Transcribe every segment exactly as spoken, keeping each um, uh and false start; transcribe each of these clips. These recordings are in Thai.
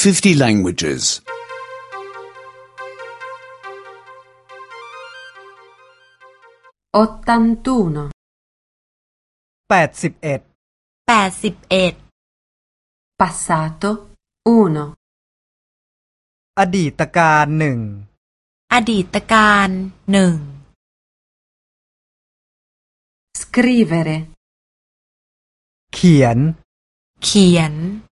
fifty languages. ottantuno แปดสิบเอ็ดแปดสิบเอ็ด passato uno อดีตการหนึ่งอดีตการหนึ่ง scrivere เขียนเขียน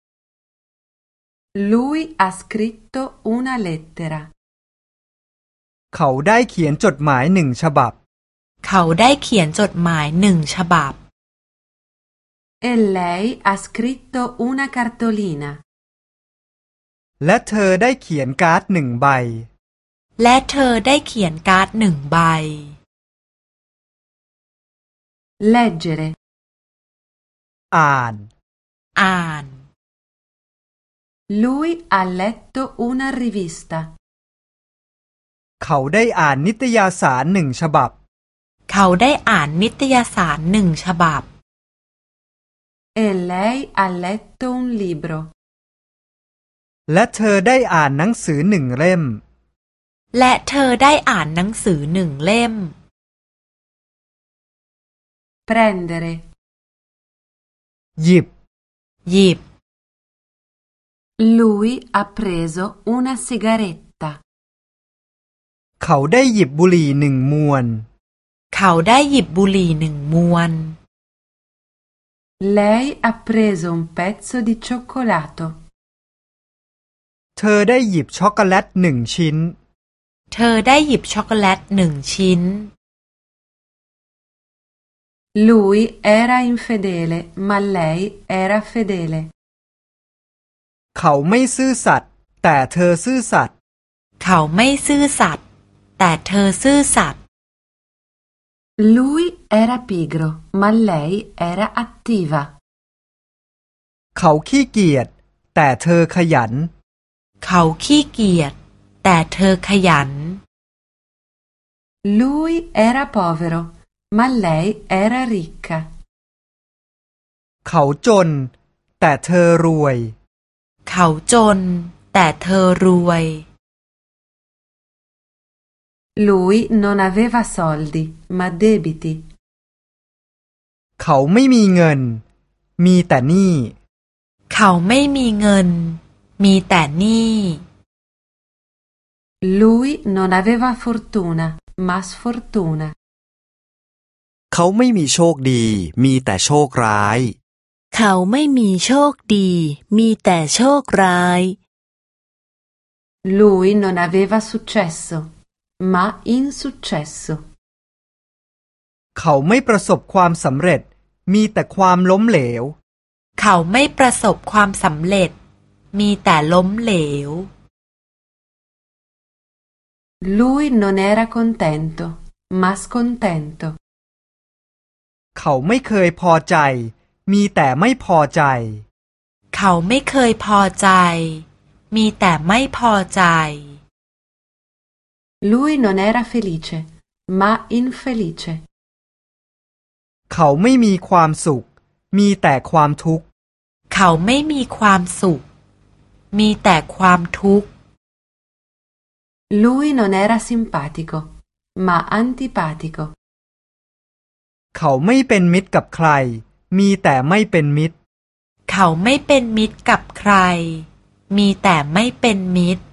lui ha scritto una lettera เขาได้เขียนจดหมายหนึ่งฉบับเขาได้เขียนจดหมายหนึ่งฉบับ e lei ha scritto una cartolina และเธอได้เขียนการ์ดหนึ่งใบและเธอได้เขียนการ์ดหนึ่งใบ leggere อ่านอ่าน lui ha letto una rivista เขาได้อ่านนิตยสารหนึ่งฉบับเขาได้อ่านนิตยสารหนึ่งฉบับ e lei ha letto un libro และเธอได้อ่านหนังสือหนึ่งเล่มและเธอได้อ่านหนังสือหนึ่งเล่ม prendere หยิบหยิบ lui ha preso una sigaretta เขาได้หยิบบุหรี่หนึ่งมวนเขาได้หยิบบุหรี่หนึ่งมวน lei ha preso un pezzo di cioccolato เธอได้หยิบช็อกโกแลตหนึ่งชิ้นเธอได้หยิบช็อกโกแลตหนึ่งชิ้น lui era infedele ma lei era fedele เขาไม่ซื่อสัตย์แต่เธอซื่อสัตย์เขาไม่ซื่อสัตย์แต่เธอซื่อสัตย์ lui era pigro ma lei era attiva เขาขี้เกียจแต่เธอขยันเขาขี้เกียจแต่เธอขยัน lui era povero ma lei era ricca เขาจนแต่เธอรวยเขาจนแต่เธอรวย lui non aveva soldi ma debiti เขาไม่มีเงินมีแต่หนี้เขาไม่มีเงินมีแต่หนี้ lui non aveva fortuna ma sfortuna เขาไม่มีโชคดีมีแต่โชคร้ายเขาไม่มีโชคดีมีแต่โชคร้าย lui non aveva successo ma insuccesso เขาไม่ประสบความสำเร็จมีแต่ความล้มเหลวเขาไม่ประสบความสำเร็จมีแต่ล้มเหลว lui non era contento ma scontento เขาไม่เคยพอใจมีแต่ไม่พอใจเขาไม่เคยพอใจมีแต่ไม่พอใจ lui non era felice ma infelice เขาไม่มีความสุขมีแต่ความทุกข์เขาไม่มีความสุขมีแต่ความทุกข์ lui non era simpatico ma antipatico เขาไม่เป็นมิตรกับใครมีแต่ไม่เป็นมิตรเขาไม่เป็นมิตรกับใครมีแต่ไม่เป็นมิตร